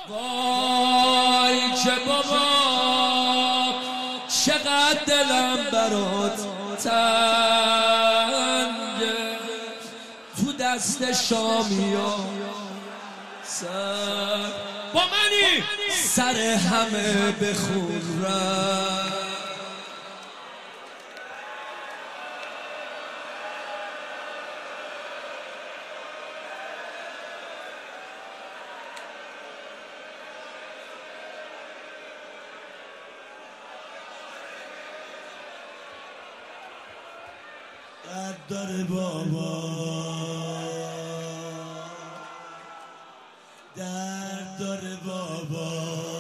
وای که بابا چقدر دلم برات تنگه، تو دست شامیا سر با منی سر همه بخورم. درد داره بابا، درد داره بابا،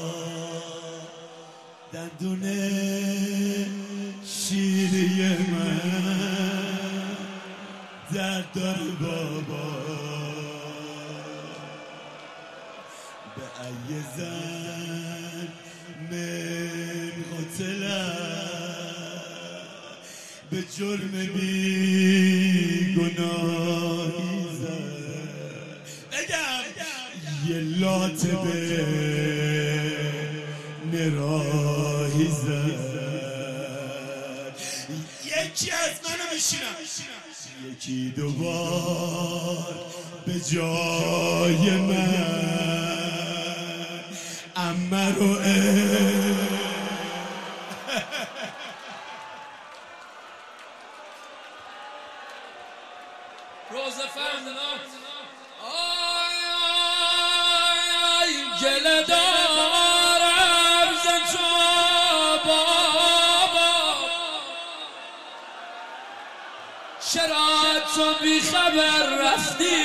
دندونه شیری من درد داره بابا، به ای زن من قتلم، به جرم بی گناهی زد، بگم یه لات به نراهی زد. یکی از منو میشینم، یکی دوبار به جای من امه رو روزه فهمیدم. آی گله دارم ز تو بابا، چرا تو بی خبر رفتی،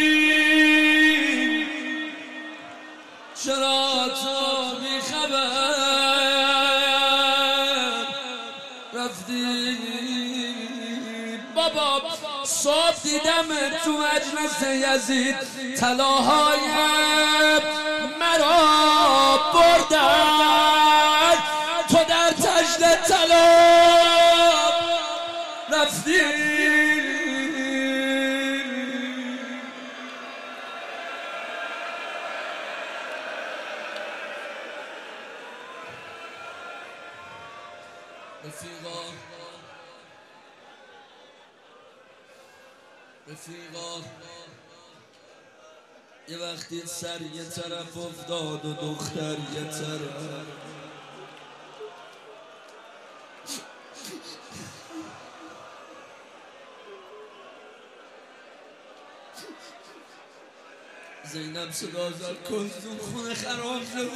چرا تو بی خبر رفتی بابا. صبح دیدم تو مجلس یزید طلاهای مرا بردن، تو در تجد طلا رفتی. رفیقا یه وقتی سر یه طرف افتاد و دختر یه طرف، زینب صدا زد کلثوم خونه خراب شده.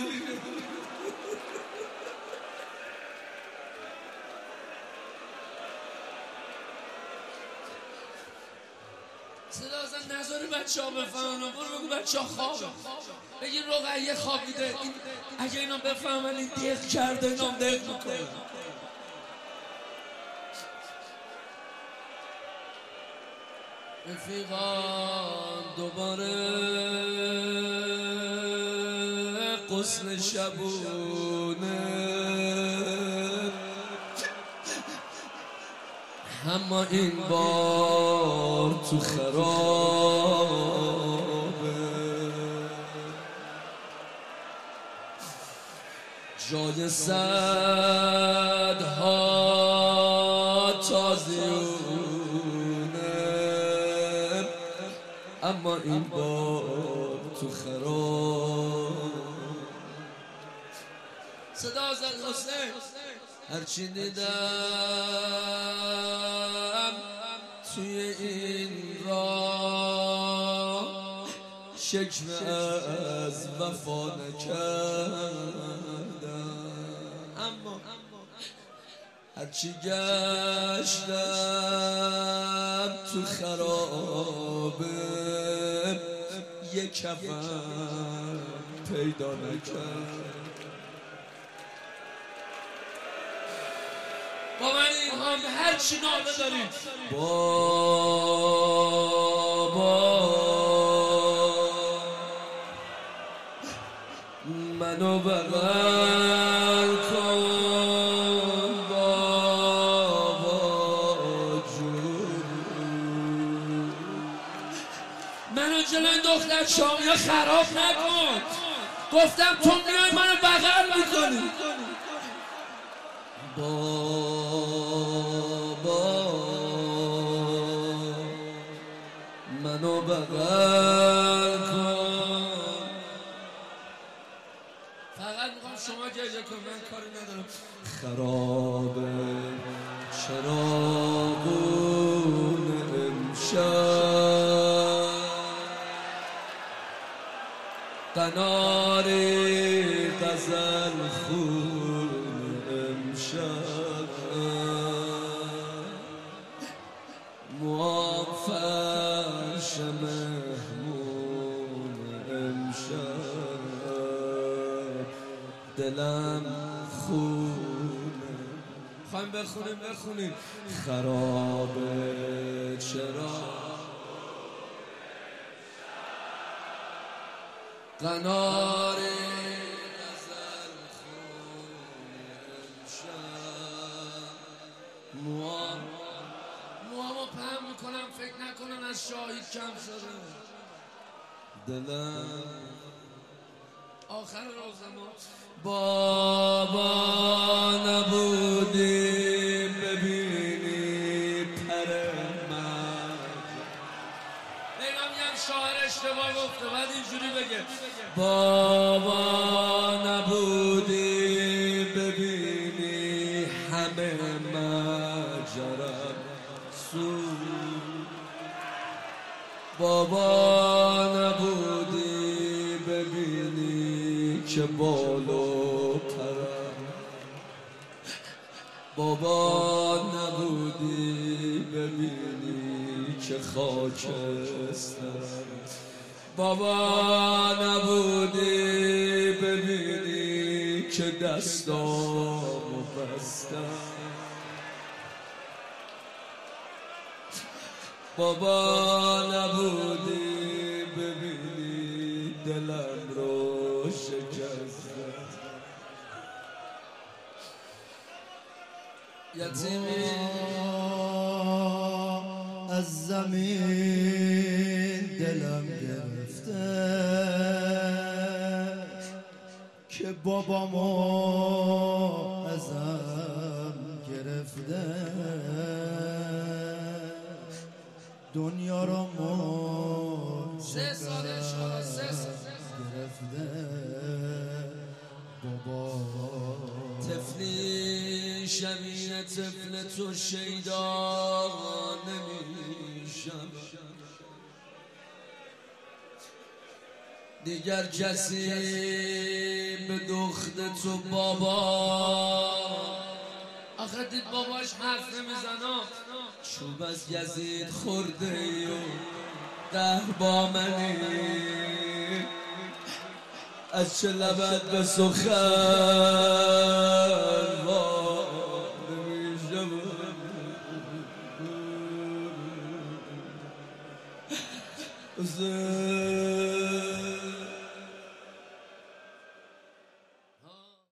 صدا زن نذاره بچه ها بفهمن، برو بگو بچه ها خوابه، بگین رقیه خوابیده، اگه اینا بفهمن این دق کرده اینا هم دق میکنه. رفیقان دوباره غسل شبونه، اما این بار تو خرابه، جای صدها تازیونه، اما این بار تو خراب. صدا زد حسین هرچی دیدم توی این راه، شکوه از وفا نکردم، اما هرچی گشتم تو خرابه، یک کفن پیدا نکردم. با من این هم هر چی ناله داریم بابا، منو بغل کن بابا جون، منو جلوی دختر شامیا خراب نکن، گفتم تو میای منو بغل میکنی. بابا منو بغل کن. فقط میخوام شما گریه کن، من کاری ندارم. خرابه چراغون امشب، قنار غزل خون امشب، موام فرش مهمون امشب، دلم خونه. خواهیم بخونیم خرابه چرا قنار غزل خون امشب، موامو پهم میکنم فکر نکنم از شاهید کم شده. دلم آخر روزما بابا نبودی ببینی پر من. بگم میگم شاعر اشتباه گفته بعد اینجوری بگه بابا نبودی ببینی همه ماجرا سود. بابا نبودی ببینی که بالو پرم. بابا نبودی ببینی که خاکسترم. بابا نبودی ببینی که دستامو بستم. بابا نبودی ببینی دلم رو شکستم. یتیمی از زمین دلم گرفته که بابامو ازم گرفته. دنیا رو سه ساله گرفته. بابا طفلی شبیه طفل تو شیدا نمیشم. دیگر کسی به دخت تو بابا آخه دید باباش حرف نمیزنم. چوب از یزید خورده و قهر با منی. از چه لبت به سخن وا نمیشم. حسین